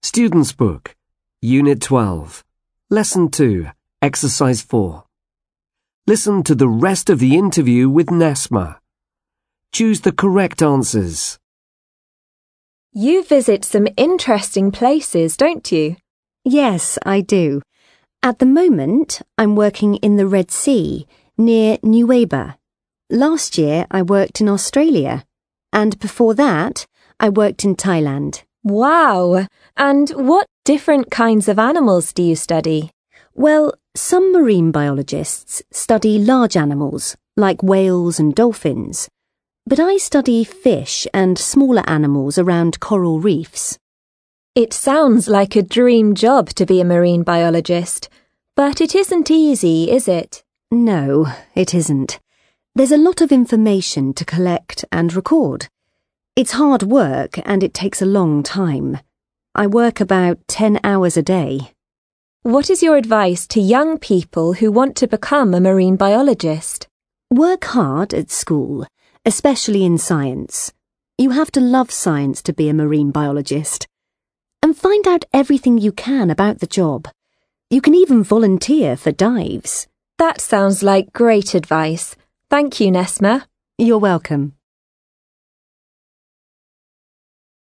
Student's Book, Unit 12, Lesson 2, Exercise 4. Listen to the rest of the interview with Nesma. Choose the correct answers. You visit some interesting places, don't you? Yes, I do. At the moment, I'm working in the Red Sea, near Nuweiba. Last year, I worked in Australia. And before that, I worked in Thailand. Wow! And what different kinds of animals do you study? Well, some marine biologists study large animals, like whales and dolphins. But I study fish and smaller animals around coral reefs. It sounds like a dream job to be a marine biologist, but it isn't easy, is it? No, it isn't. There's a lot of information to collect and record. It's hard work and it takes a long time. I work about 10 hours a day. What is your advice to young people who want to become a marine biologist? Work hard at school, especially in science. You have to love science to be a marine biologist. And find out everything you can about the job. You can even volunteer for dives. That sounds like great advice. Thank you, Nesma. You're welcome.